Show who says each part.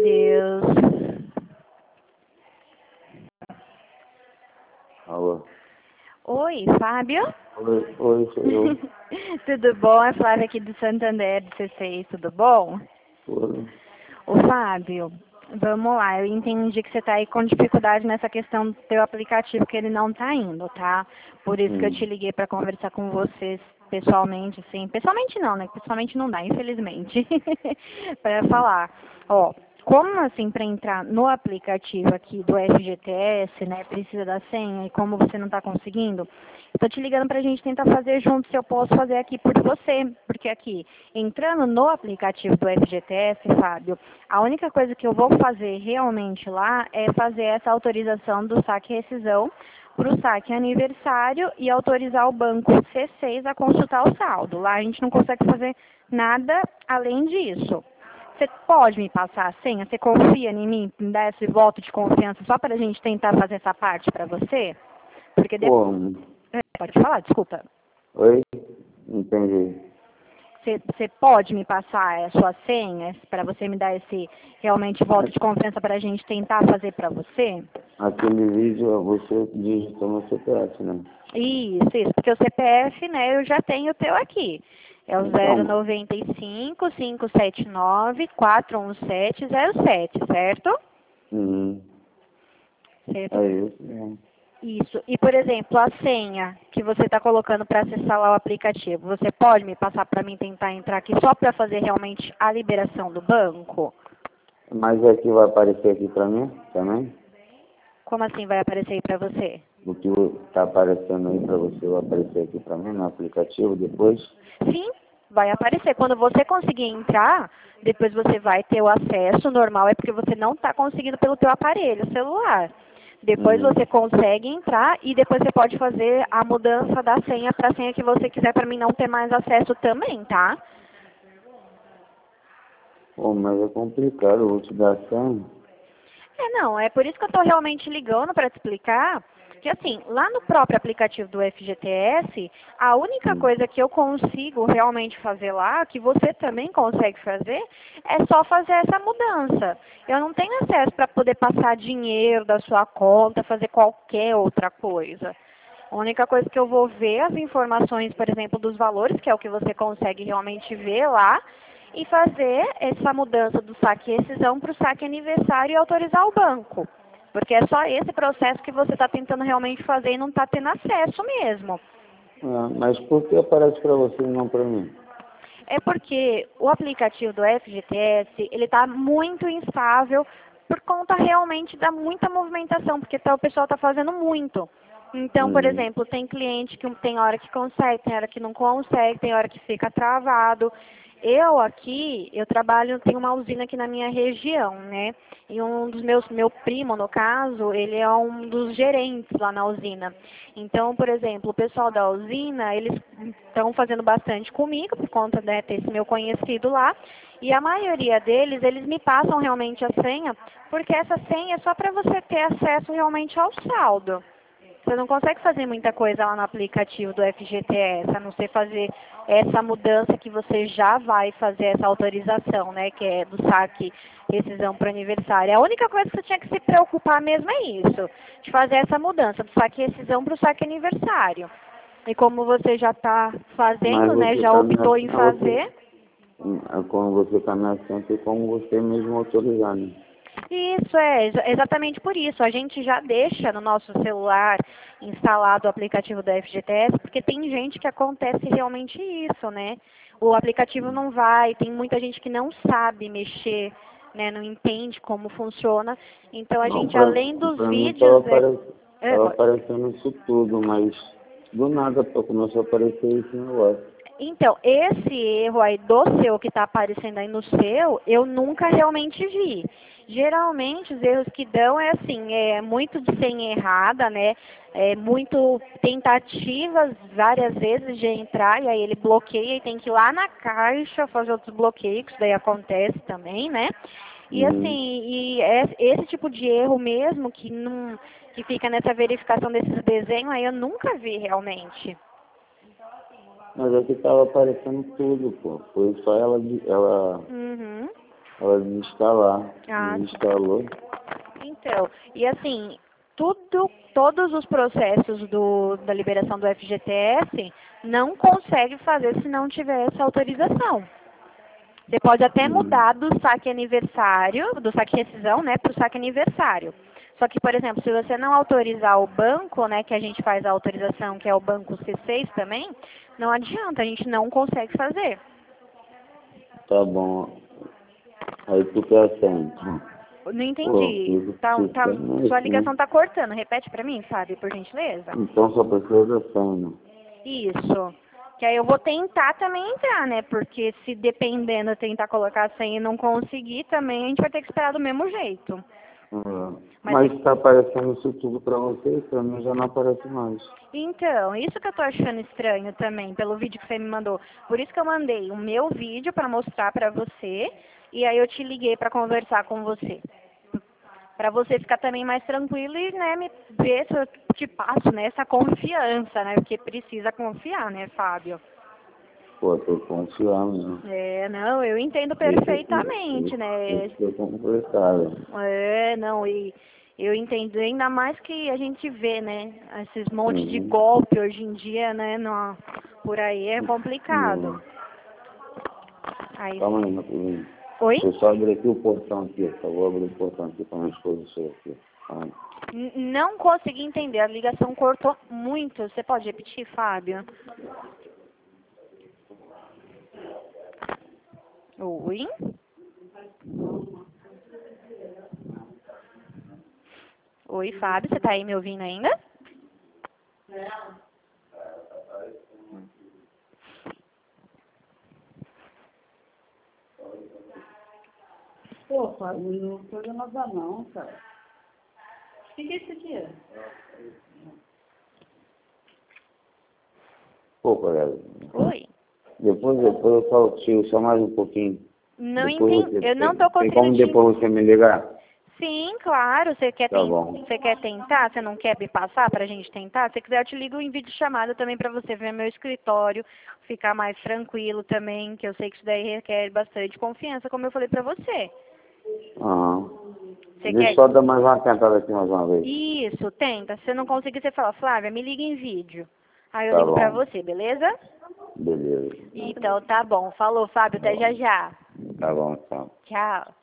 Speaker 1: Deus.
Speaker 2: Alô?
Speaker 1: Oi, Fábio?
Speaker 2: Oi, sou eu.
Speaker 1: Tudo bom? É Flávia aqui do Santander, do C6, tudo bom?
Speaker 2: Oi.
Speaker 1: Ô, Fábio, vamos lá. Eu entendi que você está aí com dificuldade nessa questão do teu aplicativo, que ele não está indo, tá? Por isso que eu te liguei para conversar com vocês pessoalmente, assim. Pessoalmente não, né? Pessoalmente não dá, infelizmente. Para falar. Ó, como assim para entrar no aplicativo aqui do FGTS, né? Precisa da senha e como você não está conseguindo, estou te ligando para a gente tentar fazer junto se eu posso fazer aqui por você. Porque aqui, entrando no aplicativo do FGTS, Fábio, a única coisa que eu vou fazer realmente lá é fazer essa autorização do saque e rescisão para o saque aniversário e autorizar o banco C6 a consultar o saldo. Lá a gente não consegue fazer nada além disso. Você pode me passar a senha? Você confia em mim, me dá esse voto de confiança só para a gente tentar fazer essa parte para você? Porque depois...
Speaker 2: Como?
Speaker 1: Pode falar, desculpa.
Speaker 2: Oi? Entendi.
Speaker 1: Você pode me passar a sua senha para você me dar esse realmente voto de confiança para a gente tentar fazer para você?
Speaker 2: Aquele vídeo você digitou no CPF, né?
Speaker 1: Isso, porque o CPF, né, eu já tenho o teu aqui. É o
Speaker 2: Então,
Speaker 1: 095 579 41707, certo? Certo.
Speaker 2: É isso mesmo.
Speaker 1: Isso. E, por exemplo, a senha que você está colocando para acessar lá o aplicativo, você pode me passar para mim tentar entrar aqui só para fazer realmente a liberação do banco?
Speaker 2: Mas aqui vai aparecer aqui pra mim também?
Speaker 1: Como assim vai aparecer aí para você?
Speaker 2: O que tá aparecendo aí pra você vai aparecer aqui pra mim no aplicativo depois?
Speaker 1: Sim, vai aparecer. Quando você conseguir entrar, depois você vai ter o acesso. O normal é porque você não está conseguindo pelo teu aparelho celular. Depois você consegue entrar e depois você pode fazer a mudança da senha para a senha que você quiser para mim não ter mais acesso também, tá?
Speaker 2: Pô, mas é complicado, eu vou te dar senha.
Speaker 1: Não, é por isso que eu estou realmente ligando para te explicar que, assim, lá no próprio aplicativo do FGTS, a única coisa que eu consigo realmente fazer lá, que você também consegue fazer, é só fazer essa mudança. Eu não tenho acesso para poder passar dinheiro da sua conta, fazer qualquer outra coisa. A única coisa que eu vou ver as informações, por exemplo, dos valores, que é o que você consegue realmente ver lá, e fazer essa mudança do saque e rescisão para o saque aniversário e autorizar o banco. Porque é só esse processo que você está tentando realmente fazer e não está tendo acesso mesmo.
Speaker 2: Mas por que aparece pra você e não pra mim?
Speaker 1: É porque o aplicativo do FGTS, ele está muito instável por conta realmente da muita movimentação, porque o pessoal está fazendo muito. Então, por exemplo, tem cliente que tem hora que consegue, tem hora que não consegue, tem hora que fica travado. Eu aqui, eu trabalho, tenho uma usina aqui na minha região, né? E meu primo, no caso, ele é um dos gerentes lá na usina. Então, por exemplo, o pessoal da usina, eles estão fazendo bastante comigo, por conta de ter esse meu conhecido lá. E a maioria deles, eles me passam realmente a senha, porque essa senha é só para você ter acesso realmente ao saldo. Você não consegue fazer muita coisa lá no aplicativo do FGTS, a não ser fazer essa mudança que você já vai fazer essa autorização, né, que é do saque rescisão para o aniversário. A única coisa que você tinha que se preocupar mesmo é isso, de fazer essa mudança do saque rescisão para o saque aniversário. E como você já está fazendo, né, já optou em fazer...
Speaker 2: Quando você está na senha, tem como você mesmo autorizar, né?
Speaker 1: Isso, exatamente por isso. A gente já deixa no nosso celular instalado o aplicativo da FGTS, porque tem gente que acontece realmente isso, né? O aplicativo não vai, tem muita gente que não sabe mexer, né? Não entende como funciona. Então a
Speaker 2: Não,
Speaker 1: gente, além dos
Speaker 2: pra mim
Speaker 1: vídeos...
Speaker 2: tava aparecendo isso tudo, mas do nada começou a aparecer esse negócio.
Speaker 1: Então, esse erro aí do seu, que está aparecendo aí no seu, eu nunca realmente vi. Geralmente, os erros que dão é assim, é muito de senha errada, né? É muito tentativas várias vezes de entrar, e aí ele bloqueia e tem que ir lá na caixa fazer outros bloqueios, que isso daí acontece também, né? E assim, esse tipo de erro mesmo, que fica nessa verificação desses desenhos, aí eu nunca vi realmente.
Speaker 2: Mas aqui tava aparecendo tudo, pô. Foi só ela pode instalar.
Speaker 1: Ah,
Speaker 2: Instalou.
Speaker 1: então, e assim, todos os processos da liberação do FGTS não consegue fazer se não tiver essa autorização. Você pode até mudar do saque aniversário, do saque rescisão, né, para o saque aniversário. Só que, por exemplo, se você não autorizar o banco, né, que a gente faz a autorização, que é o banco C6 também, não adianta, a gente não consegue fazer.
Speaker 2: Tá bom. Aí tu quer assim.
Speaker 1: Não entendi. Sua ligação está cortando. Repete para mim, sabe, por gentileza?
Speaker 2: Então só precisa da senha.
Speaker 1: Isso. Que aí eu vou tentar também entrar, né? Porque se dependendo eu tentar colocar a senha e não conseguir, também a gente vai ter que esperar do mesmo jeito.
Speaker 2: Mas está aparecendo isso tudo para você, para mim já não aparece mais.
Speaker 1: Então, isso que eu tô achando estranho também, pelo vídeo que você me mandou. Por isso que eu mandei o meu vídeo para mostrar para você, e aí eu te liguei para conversar com você. Para você ficar também mais tranquilo e, né, me ver se eu te passo, né, essa confiança, né? Porque precisa confiar, né, Fábio?
Speaker 2: Pô, tô confiando, né?
Speaker 1: Não, eu entendo perfeitamente, né?
Speaker 2: Estou complicado.
Speaker 1: Não, e eu entendo, ainda mais que a gente vê, né, esses montes de golpe hoje em dia, né, por aí é complicado. Aí,
Speaker 2: Calma aí, Napoleão.
Speaker 1: oi?
Speaker 2: Eu só abrir aqui o portão aqui, por favor, abrir o portão aqui para as coisas suas aqui.
Speaker 1: Não consegui entender, a ligação cortou muito. Você pode repetir, Fábio? Oi? Oi, Fábio, você tá aí me ouvindo ainda?
Speaker 3: Pô, Fábio, não tô dando nada não, cara. O que é isso aqui?
Speaker 2: Pô, colega.
Speaker 1: Oi?
Speaker 2: Depois eu falo contigo só mais um pouquinho.
Speaker 1: Não
Speaker 2: Depois
Speaker 1: entendi, eu não tô
Speaker 2: Tem
Speaker 1: conseguindo
Speaker 2: como depois você me ligar?
Speaker 1: Sim, claro.
Speaker 2: Tá bom.
Speaker 1: Você quer tentar? Você não quer me passar pra gente tentar? Se quiser, eu te ligo em vídeo chamada também pra você ver meu escritório, ficar mais tranquilo também, que eu sei que isso daí requer bastante confiança, como eu falei pra você.
Speaker 2: Deixa eu só dar mais uma tentada aqui mais uma vez.
Speaker 1: Isso, tenta. Se você não conseguir, você fala, Flávia, me liga em vídeo. Aí eu
Speaker 2: Tá
Speaker 1: ligo pra
Speaker 2: bom.
Speaker 1: você, beleza?
Speaker 2: Beleza.
Speaker 1: Então, tá bom. Falou, Fábio, até já já.
Speaker 2: Tá bom, então.
Speaker 1: Tchau.